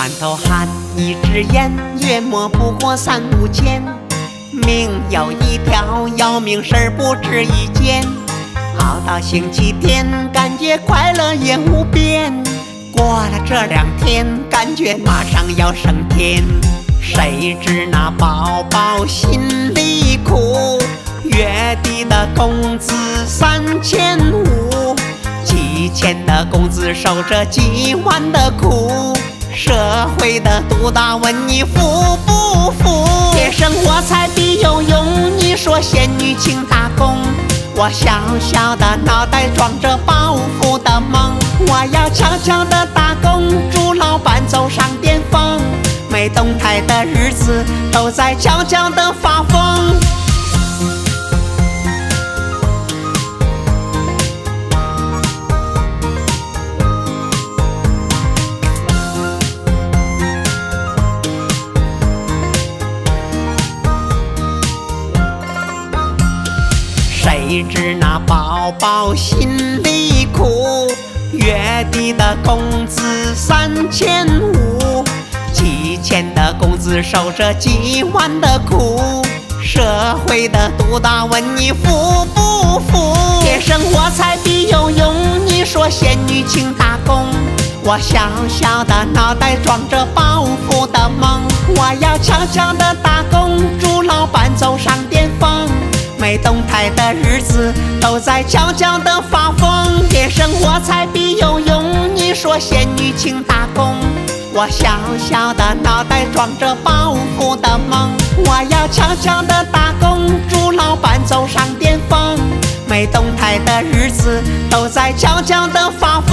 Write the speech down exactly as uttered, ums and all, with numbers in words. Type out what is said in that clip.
满头汗，一支烟，月末不过三五千。命有一条，要命事儿不止一件。熬到星期天，感觉快乐也无边。过了这两天，感觉马上要升天。谁知那宝宝心里苦，月底的工资三千五，几千的工资受着几万的苦。社会的毒打问你服不服？夜生活才比游泳，你说仙女请打工。我小小的脑袋装着暴富的梦，我要悄悄的打工，祝老板走上巅峰。没动态的日子都在悄悄的发疯。谁知那宝宝心里苦，月底的工资三千五，几千的工资受着几万的苦。社会的毒打问你服不服？夜生活才比游泳，你说仙女请打工。我小小的脑袋装着暴富的梦，我要悄悄的打工，祝老板走上巅峰。没动态的日子都在悄悄的发疯。夜生活才比游泳，你说仙女请打工。我小小的脑袋装着暴富的梦，我要悄悄的打工，祝老板走上巅峰。没动态的日子都在悄悄的发疯。